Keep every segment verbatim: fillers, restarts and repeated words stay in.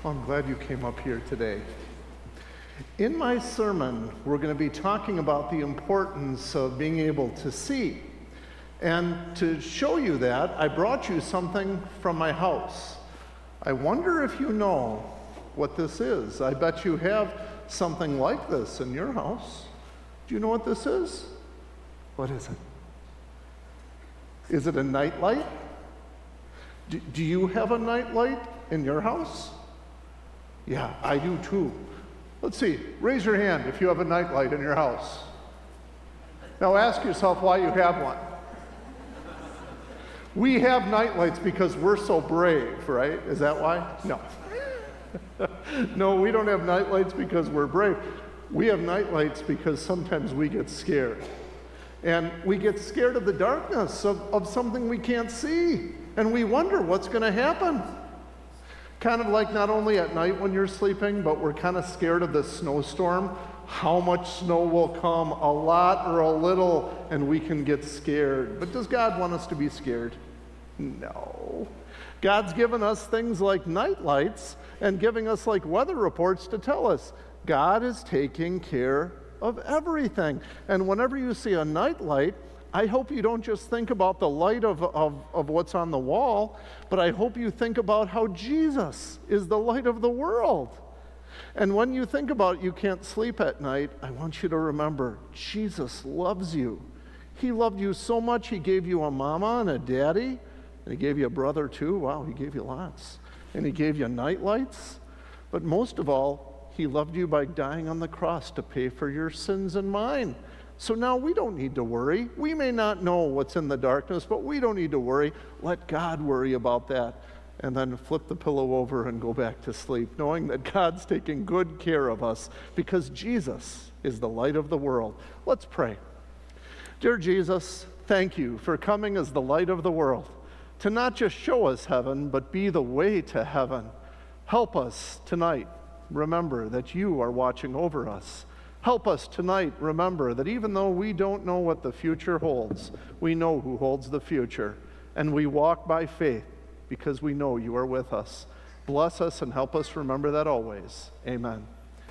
Well, I'm glad you came up here today. In my sermon, we're going to be talking about the importance of being able to see. And to show you that, I brought you something from my house. I wonder if you know what this is. I bet you have something like this in your house. Do you know what this is? What is it? Is it a nightlight? Do, do you have a nightlight in your house? Yeah, I do too. Let's see, raise your hand if you have a nightlight in your house. Now ask yourself why you have one. We have nightlights because we're so brave, right? Is that why? No. No, we don't have nightlights because we're brave. We have nightlights because sometimes we get scared. And we get scared of the darkness, of, of something we can't see. And we wonder what's going to happen. Kind of like not only at night when you're sleeping, but we're kind of scared of the snowstorm. How much snow will come, a lot or a little, and we can get scared. But does God want us to be scared? No. God's given us things like night lights and giving us like weather reports to tell us God is taking care of everything. And whenever you see a night light, I hope you don't just think about the light of, of, of what's on the wall, but I hope you think about how Jesus is the light of the world. And when you think about you can't sleep at night, I want you to remember, Jesus loves you. He loved you so much, he gave you a mama and a daddy, and he gave you a brother too. Wow, he gave you lots. And he gave you night lights. But most of all, he loved you by dying on the cross to pay for your sins and mine. So now we don't need to worry. We may not know what's in the darkness, but we don't need to worry. Let God worry about that. And then flip the pillow over and go back to sleep, knowing that God's taking good care of us because Jesus is the light of the world. Let's pray. Dear Jesus, thank you for coming as the light of the world, to not just show us heaven, but be the way to heaven. Help us tonight remember that you are watching over us. Help us tonight remember that even though we don't know what the future holds, we know who holds the future, and we walk by faith because we know you are with us. Bless us and help us remember that always. Amen.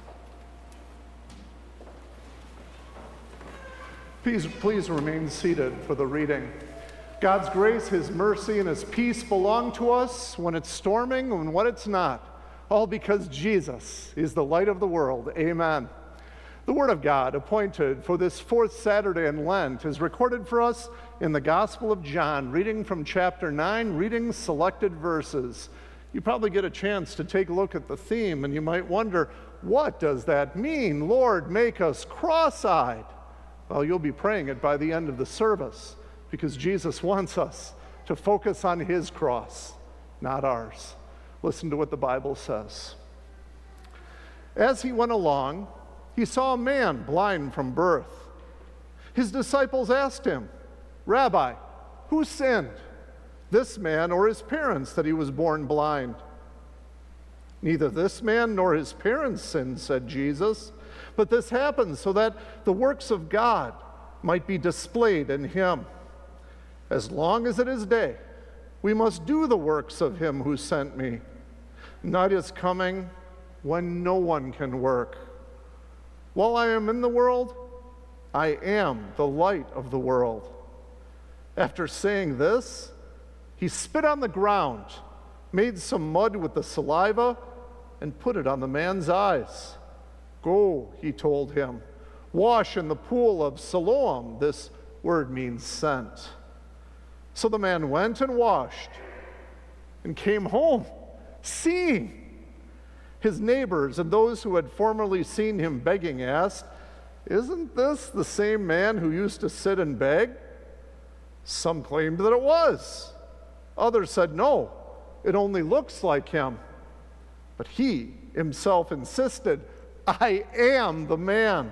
Please, please remain seated for the reading. God's grace, his mercy, and his peace belong to us when it's storming and when it's not, all because Jesus is the light of the world. Amen. The Word of God, appointed for this fourth Saturday in Lent, is recorded for us in the Gospel of John, reading from chapter nine, reading selected verses. You probably get a chance to take a look at the theme, and you might wonder, what does that mean? Lord, make us cross-eyed. Well, you'll be praying it by the end of the service, because Jesus wants us to focus on his cross, not ours. Listen to what the Bible says. As he went along, he saw a man blind from birth. His disciples asked him, Rabbi, who sinned, this man or his parents, that he was born blind? Neither this man nor his parents sinned, said Jesus, but this happened so that the works of God might be displayed in him. As long as it is day, we must do the works of him who sent me. Night is coming when no one can work. While I am in the world, I am the light of the world. After saying this, he spit on the ground, made some mud with the saliva, and put it on the man's eyes. Go, he told him, wash in the pool of Siloam. This word means sent. So the man went and washed and came home, seeing. His neighbors and those who had formerly seen him begging asked, Isn't this the same man who used to sit and beg? Some claimed that it was. Others said, No, it only looks like him. But he himself insisted, I am the man.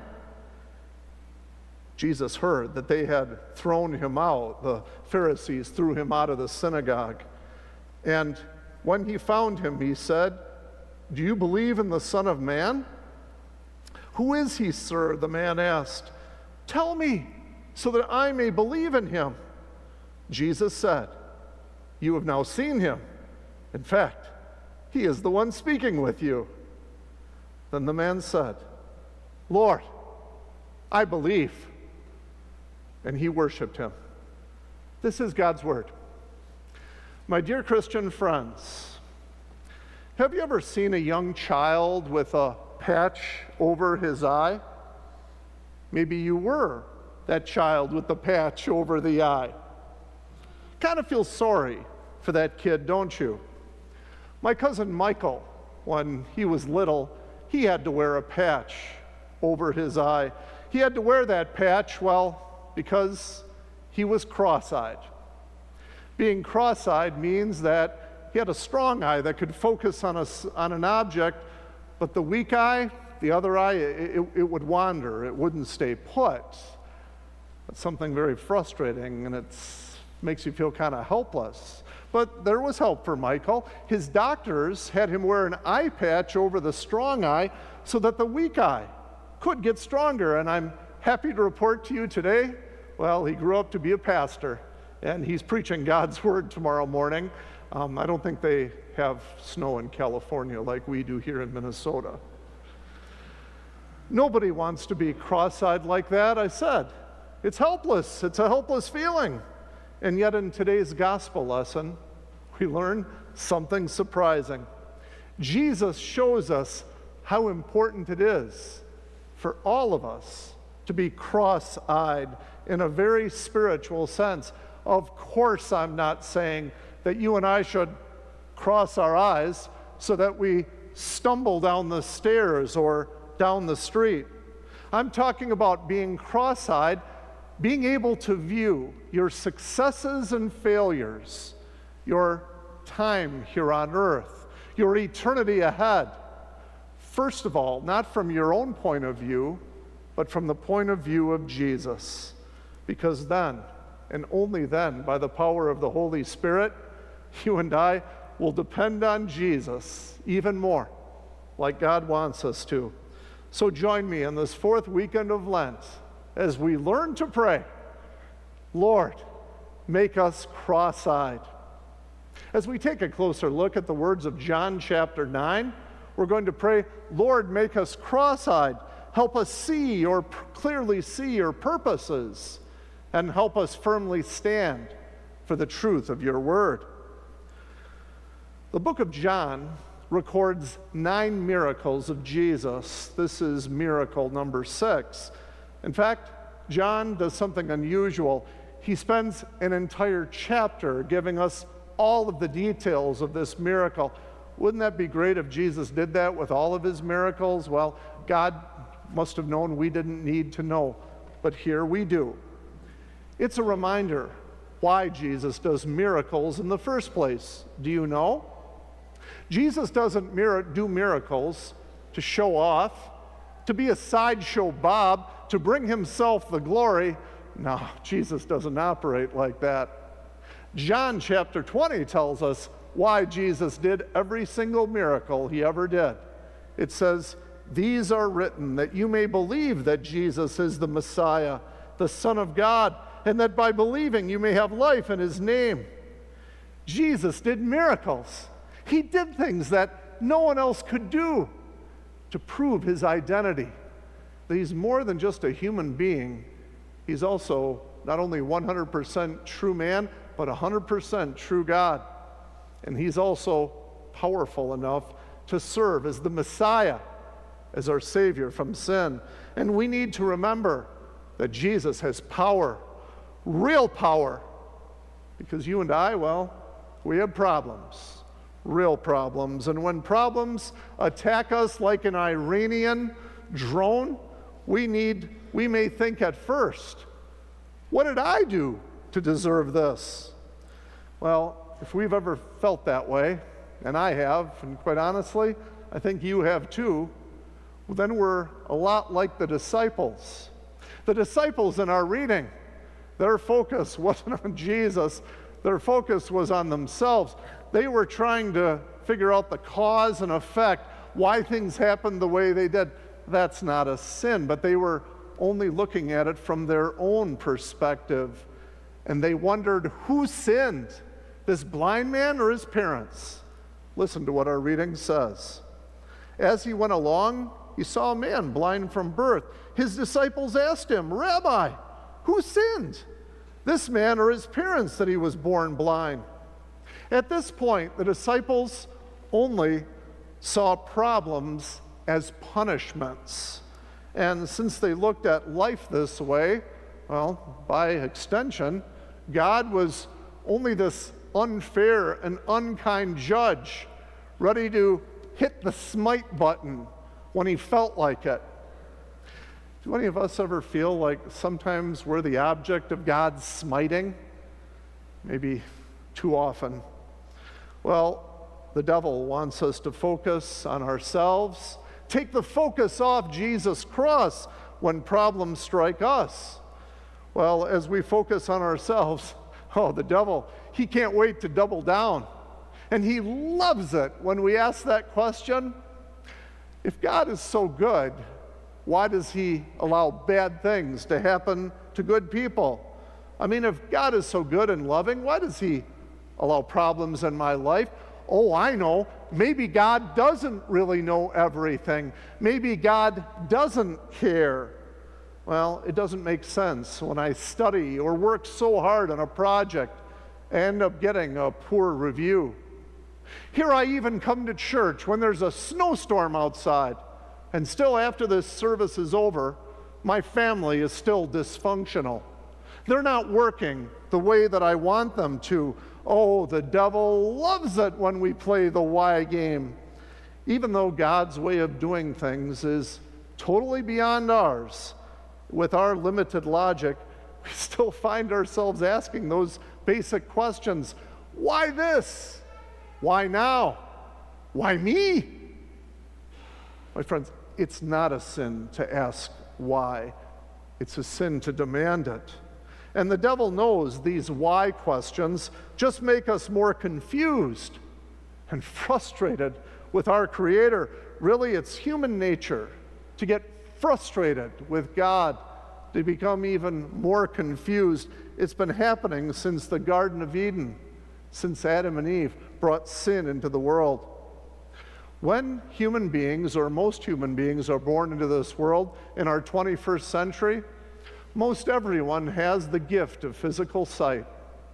Jesus heard that they had thrown him out. The Pharisees threw him out of the synagogue. And when he found him, he said, Do you believe in the Son of Man? Who is he, sir? The man asked. Tell me, so that I may believe in him. Jesus said, You have now seen him. In fact, he is the one speaking with you." Then the man said, "Lord, I believe." And he worshiped him. This is God's word. My dear Christian friends, have you ever seen a young child with a patch over his eye? Maybe you were that child with the patch over the eye. Kind of feel sorry for that kid, don't you? My cousin Michael, when he was little, he had to wear a patch over his eye. He had to wear that patch, well, because he was cross-eyed. Being cross-eyed means that he had a strong eye that could focus on, a, on an object, but the weak eye, the other eye, it, it, it would wander. It wouldn't stay put. That's something very frustrating, and it makes you feel kind of helpless. But there was help for Michael. His doctors had him wear an eye patch over the strong eye so that the weak eye could get stronger. And I'm happy to report to you today, well, he grew up to be a pastor, and he's preaching God's word tomorrow morning. Um, I don't think they have snow in California like we do here in Minnesota. Nobody wants to be cross-eyed like that, I said. It's helpless. It's a helpless feeling. And yet in today's gospel lesson, we learn something surprising. Jesus shows us how important it is for all of us to be cross-eyed in a very spiritual sense. Of course, I'm not saying that you and I should cross our eyes so that we stumble down the stairs or down the street. I'm talking about being cross-eyed, being able to view your successes and failures, your time here on earth, your eternity ahead. First of all, not from your own point of view, but from the point of view of Jesus. Because then, and only then, by the power of the Holy Spirit, you and I will depend on Jesus even more, like God wants us to. So join me in this fourth weekend of Lent as we learn to pray, "Lord, make us cross-eyed." As we take a closer look at the words of John chapter nine, we're going to pray, "Lord, make us cross-eyed. Help us see or clearly see your purposes, and help us firmly stand for the truth of your word." The book of John records nine miracles of Jesus. This is miracle number six. In fact, John does something unusual. He spends an entire chapter giving us all of the details of this miracle. Wouldn't that be great if Jesus did that with all of his miracles? Well, God must have known we didn't need to know, but here we do. It's a reminder why Jesus does miracles in the first place. Do you know? Jesus doesn't mir- do miracles to show off, to be a sideshow Bob, to bring himself the glory. No, Jesus doesn't operate like that. John chapter twenty tells us why Jesus did every single miracle he ever did. It says, "These are written that you may believe that Jesus is the Messiah, the Son of God, and that by believing you may have life in his name." Jesus did miracles. He did things that no one else could do to prove his identity. That he's more than just a human being. He's also not only one hundred percent true man, but one hundred percent true God. And he's also powerful enough to serve as the Messiah, as our Savior from sin. And we need to remember that Jesus has power, real power, because you and I, well, we have problems. Real problems. And when problems attack us like an Iranian drone, we need, we may think at first, what did I do to deserve this? Well, if we've ever felt that way, and I have, and quite honestly, I think you have too, well, then we're a lot like the disciples. The disciples in our reading, their focus wasn't on Jesus, their focus was on themselves. They were trying to figure out the cause and effect, why things happened the way they did. That's not a sin, but they were only looking at it from their own perspective. And they wondered, who sinned, this blind man or his parents? Listen to what our reading says. As he went along, he saw a man blind from birth. His disciples asked him, "Rabbi, who sinned, this man or his parents, that he was born blind?" At this point, the disciples only saw problems as punishments. And since they looked at life this way, well, by extension, God was only this unfair and unkind judge, ready to hit the smite button when he felt like it. Do any of us ever feel like sometimes we're the object of God's smiting? Maybe too often. Well, the devil wants us to focus on ourselves, take the focus off Jesus' cross when problems strike us. Well, as we focus on ourselves, oh, the devil, he can't wait to double down. And he loves it when we ask that question. If God is so good, why does he allow bad things to happen to good people? I mean, if God is so good and loving, why does he allow problems in my life? Oh, I know. Maybe God doesn't really know everything. Maybe God doesn't care. Well, it doesn't make sense when I study or work so hard on a project and end up getting a poor review. Here I even come to church when there's a snowstorm outside, and still after this service is over, my family is still dysfunctional. They're not working the way that I want them to. Oh, the devil loves it when we play the why game. Even though God's way of doing things is totally beyond ours, with our limited logic, we still find ourselves asking those basic questions. Why this? Why now? Why me? My friends, it's not a sin to ask why. It's a sin to demand it. And the devil knows these why questions just make us more confused and frustrated with our Creator. Really, it's human nature to get frustrated with God, to become even more confused. It's been happening since the Garden of Eden, since Adam and Eve brought sin into the world. When human beings, or most human beings, are born into this world in our twenty-first century, most everyone has the gift of physical sight.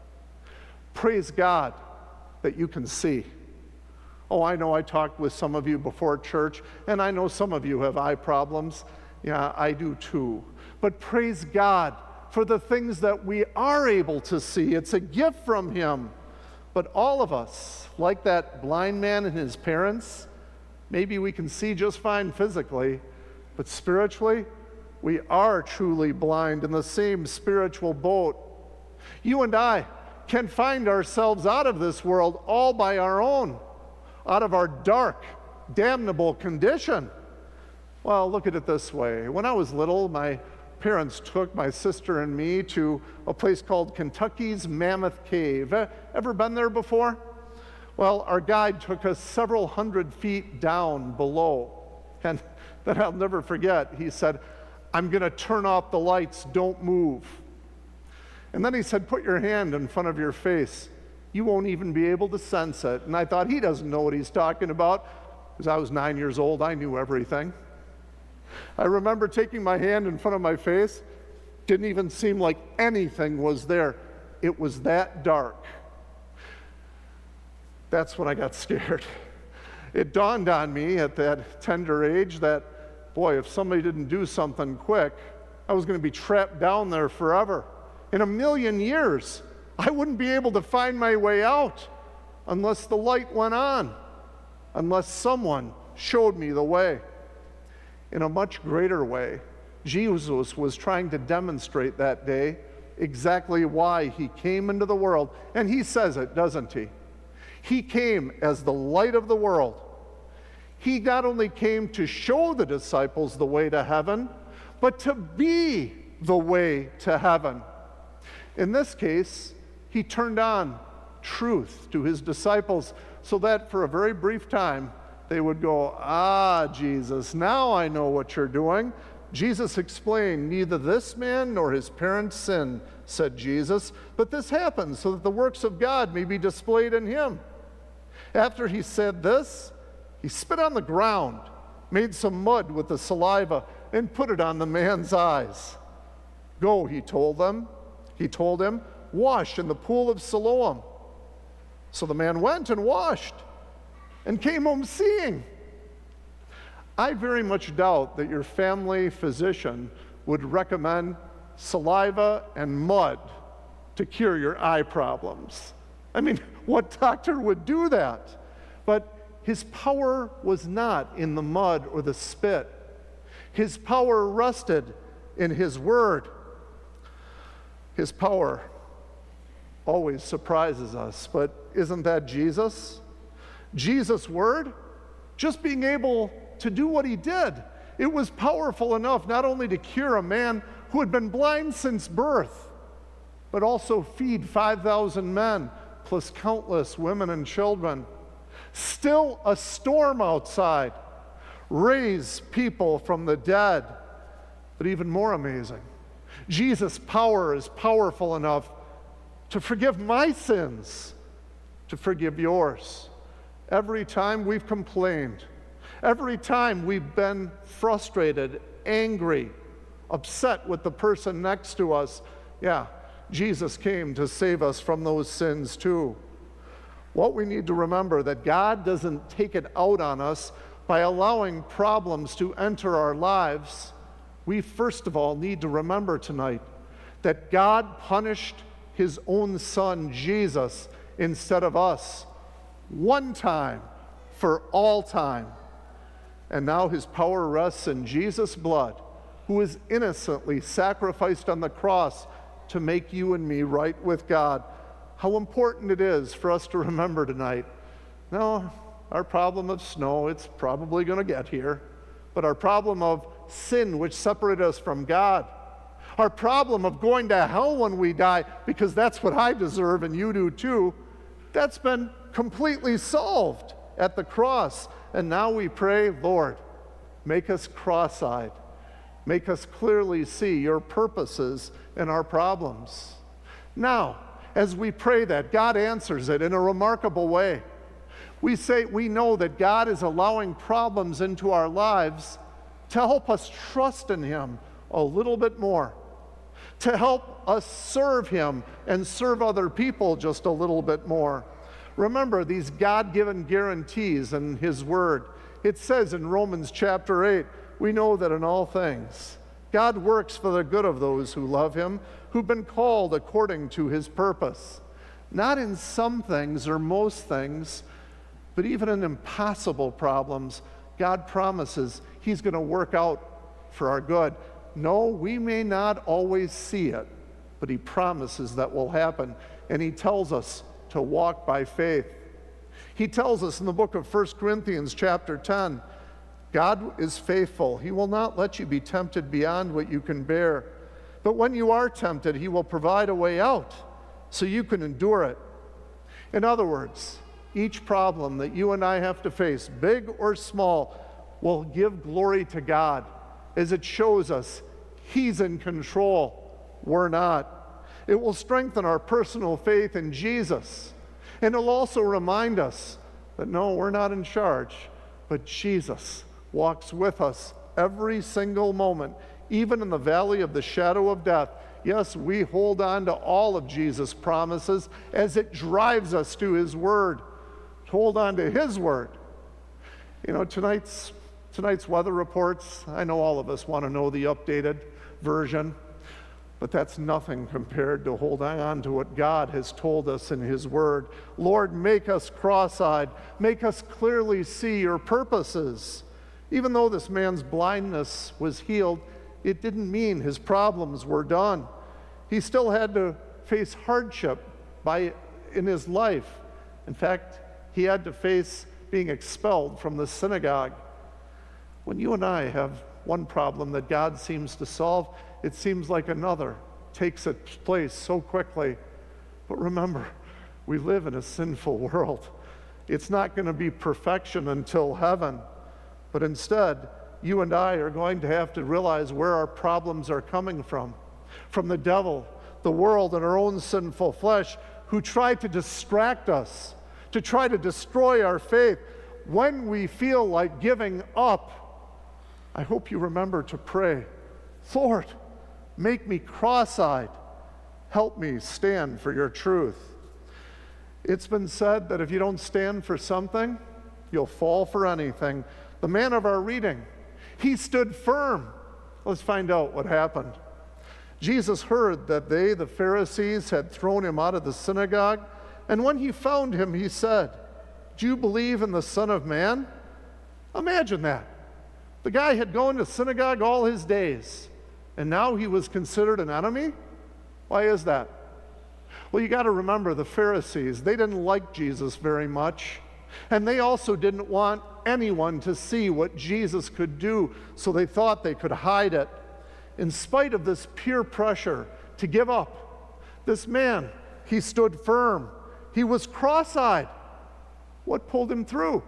Praise God that you can see. Oh, I know I talked with some of you before church, and I know some of you have eye problems. Yeah, I do too. But praise God for the things that we are able to see. It's a gift from Him. But all of us, like that blind man and his parents, maybe we can see just fine physically, but spiritually, we are truly blind in the same spiritual boat. You and I can find ourselves out of this world all by our own, out of our dark, damnable condition. Well, look at it this way. When I was little, my parents took my sister and me to a place called Kentucky's Mammoth Cave. Ever been there before? Well, our guide took us several hundred feet down below. And then I'll never forget, he said, "I'm going to turn off the lights, don't move." And then he said, "Put your hand in front of your face. You won't even be able to sense it." And I thought, he doesn't know what he's talking about. Because I was nine years old, I knew everything. I remember taking my hand in front of my face. Didn't even seem like anything was there. It was that dark. That's when I got scared. It dawned on me at that tender age that, boy, if somebody didn't do something quick, I was going to be trapped down there forever. In a million years, I wouldn't be able to find my way out unless the light went on, unless someone showed me the way. In a much greater way, Jesus was trying to demonstrate that day exactly why he came into the world. And he says it, doesn't he? He came as the light of the world. He not only came to show the disciples the way to heaven, but to be the way to heaven. In this case, he turned on truth to his disciples so that for a very brief time, they would go, "Ah, Jesus, now I know what you're doing." Jesus explained, "Neither this man nor his parents sinned," said Jesus, "but this happened so that the works of God may be displayed in him." After he said this, he spit on the ground, made some mud with the saliva, and put it on the man's eyes. Go, he told them. He told him, wash in the pool of Siloam. So the man went and washed and came home seeing. I very much doubt that your family physician would recommend saliva and mud to cure your eye problems. I mean, what doctor would do that? But his power was not in the mud or the spit. His power rested in his word. His power always surprises us, but isn't that Jesus? Jesus' word, just being able to do what he did, it was powerful enough not only to cure a man who had been blind since birth, but also feed five thousand men, plus countless women and children. Still a storm outside, raise people from the dead. But even more amazing, Jesus' power is powerful enough to forgive my sins, to forgive yours. Every time we've complained, every time we've been frustrated, angry, upset with the person next to us, yeah, Jesus came to save us from those sins too. What we need to remember that God doesn't take it out on us by allowing problems to enter our lives. We first of all need to remember tonight that God punished his own son, Jesus, instead of us, one time for all time. And now his power rests in Jesus' blood, who was innocently sacrificed on the cross to make you and me right with God. How important it is for us to remember tonight. No, our problem of snow, it's probably going to get here. But our problem of sin, which separated us from God, our problem of going to hell when we die, because that's what I deserve and you do too, that's been completely solved at the cross. And now we pray, Lord, make us cross-eyed. Make us clearly see your purposes in our problems. Now, as we pray that, God answers it in a remarkable way. We say we know that God is allowing problems into our lives to help us trust in him a little bit more, to help us serve him and serve other people just a little bit more. Remember these God-given guarantees in his word. It says in Romans chapter eight, we know that in all things, God works for the good of those who love him, who've been called according to his purpose. Not in some things or most things, but even in impossible problems, God promises he's going to work out for our good. No, we may not always see it, but he promises that will happen. And he tells us to walk by faith. He tells us in the book of First Corinthians chapter ten, God is faithful. He will not let you be tempted beyond what you can bear. But when you are tempted, he will provide a way out so you can endure it. In other words, each problem that you and I have to face, big or small, will give glory to God as it shows us he's in control, we're not. It will strengthen our personal faith in Jesus. And it'll also remind us that no, we're not in charge, but Jesus walks with us every single moment, even in the valley of the shadow of death. Yes, we hold on to all of Jesus' promises as it drives us to his word. Hold on to his word. You know, tonight's, tonight's weather reports, I know all of us want to know the updated version, but that's nothing compared to holding on to what God has told us in his word. Lord, make us cross-eyed. Make us clearly see your purposes. Even though this man's blindness was healed, it didn't mean his problems were done. He still had to face hardship by, in his life. In fact, he had to face being expelled from the synagogue. When you and I have one problem that God seems to solve, it seems like another takes its place so quickly. But remember, we live in a sinful world. It's not going to be perfection until heaven. But instead, you and I are going to have to realize where our problems are coming from. From the devil, the world, and our own sinful flesh, who try to distract us, to try to destroy our faith. When we feel like giving up, I hope you remember to pray, Lord, make me cross-eyed. Help me stand for your truth. It's been said that if you don't stand for something, you'll fall for anything. The man of our reading, he stood firm. Let's find out what happened. Jesus heard that they, the Pharisees, had thrown him out of the synagogue, and when he found him, he said, "Do you believe in the Son of Man?" Imagine that. The guy had gone to synagogue all his days, and now he was considered an enemy? Why is that? Well, you got to remember the Pharisees, they didn't like Jesus very much, and they also didn't want anyone to see what Jesus could do, so they thought they could hide it. In spite of this peer pressure to give up, this man, he stood firm. He was cross-eyed. What pulled him through?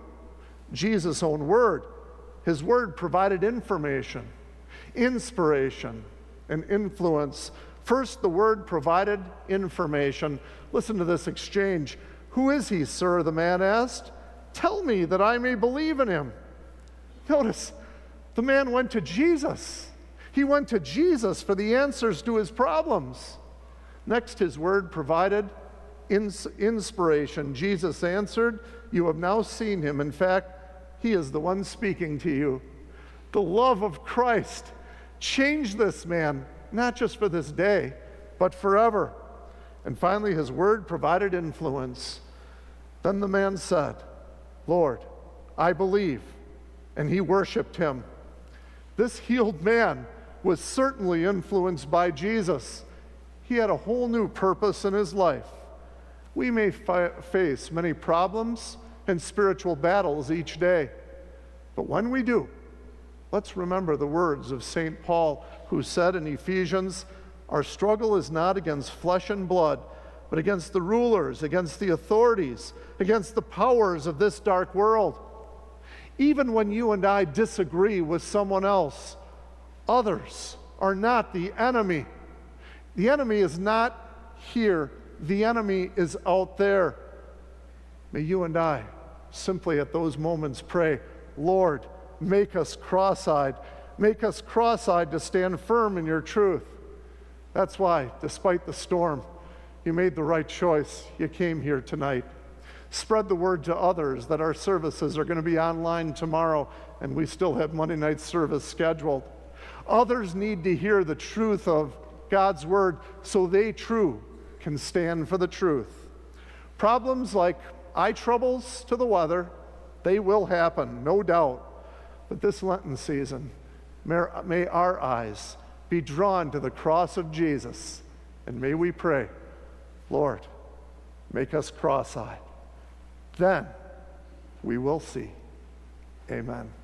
Jesus' own word. His word provided information, inspiration, and influence. First, the word provided information. Listen to this exchange. "Who is he, sir?" the man asked. "Tell me that I may believe in him." Notice, the man went to Jesus. He went to Jesus for the answers to his problems. Next, his word provided ins- inspiration. Jesus answered, "You have now seen him. In fact, he is the one speaking to you." The love of Christ changed this man, not just for this day, but forever. And finally, his word provided influence. Then the man said, "Lord, I believe." And he worshiped him. This healed man was certainly influenced by Jesus. He had a whole new purpose in his life. We may fi- face many problems and spiritual battles each day, but when we do, let's remember the words of Saint Paul, who said in Ephesians, "Our struggle is not against flesh and blood, but against the rulers, against the authorities, against the powers of this dark world." Even when you and I disagree with someone else, others are not the enemy. The enemy is not here. The enemy is out there. May you and I simply at those moments pray, "Lord, make us cross-eyed. Make us cross-eyed to stand firm in your truth." That's why, despite the storm, you made the right choice. You came here tonight. Spread the word to others that our services are going to be online tomorrow, and we still have Monday night service scheduled. Others need to hear the truth of God's word so they, too, can stand for the truth. Problems like eye troubles to the weather, they will happen, no doubt. But this Lenten season, may, may our eyes be drawn to the cross of Jesus, and may we pray, "Lord, make us cross-eyed." Then we will see. Amen.